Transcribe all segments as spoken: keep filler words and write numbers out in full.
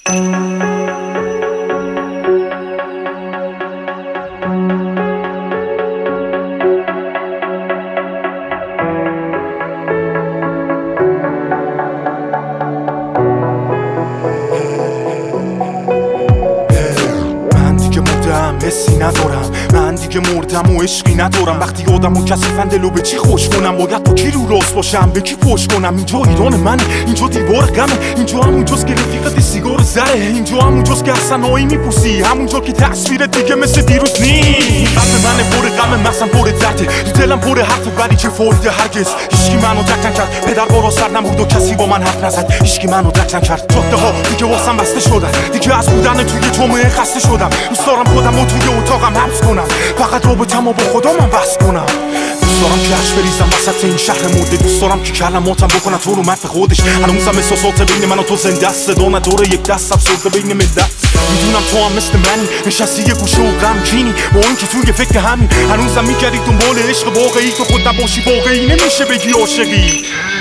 حسی ندارم، من دیگه مردم و عشقی ندارم. وقتی آدم و کثیفن دلو به چی خوش کنم؟ باید با کی رو راست باشم، به کی پشت کنم؟ اینجا ایران منه، اینجا دیوار غمه، اینجا همونجاست که رفیقت سیگار زره، اینجا همونجاست که اصلا هایی میپوسی، همونجا که تصویر دیگه مثل دیروز نی. قلب من پر غمه، مغزم پر درده، تو دلم پر حرفه ولی چه فایده هرگز. هیچکی منو درک نکرد، پدر بارا سر نبود و کسی با من حرف نزد. هیچکی منو درک نکرد، جاده ها دیگه واسم بسته شدن، دیگه از بودن توی جامعه خسته شدم. دوست دارم خودم و توی اتاقم حبس کنم، فقط رابطه‌مو با خدا من بس کنم. دوست دارم که عشق بریزم وسط این شهر مرده، دوست دارم که کلماتم بکنن تو رو مرد خودش. هنوزم احساسات بین من و تو زنده است، صدا نداره یک دست افسرده بین ملت. میدونم تو هم مثل منی، نشستی یه گوشه و غمگینی، با اینکه توی فکر همین هنوزم میگردی دنبال عشق واقعی. تو خود نباشی واقعی نمیشه بگی عاشقی.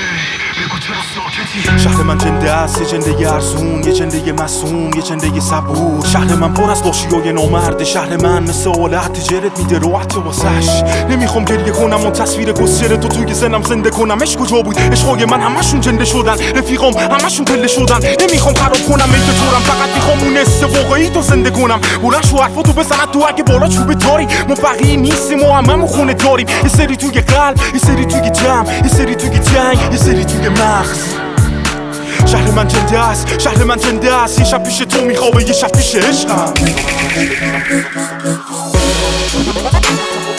شهر من جنده است، یه جنده ارزون، یه جنده مسئوم، یه جنده صبور. شهر من پر از داشیای نامرد، شهر من مثل آلت جرت میده راحت واسش. نمیخوام گریه کنم و تصویر گسچر تو توی ذهنم زنده کنم. عشق کجا بود؟ عشقای من همشون جنده شدن، رفیقام همشون پله شدن. نمیخوام خراب کنم میت تورم، فقط میخوام اون حس واقعی تو زنده کنم. بلند شو حرفاتو بزن تو اگه بالا چوب تاری. ما فقیر نیستیم و هممون خونه داریم، یه سری توی قلب، یه سری توی جمع، یه سری توی جنگ، یه سری توی مغز. شهر من جنده است، شهر من جنده است، یه شب پیش تو میخوابه، یه شب پیش عشقم.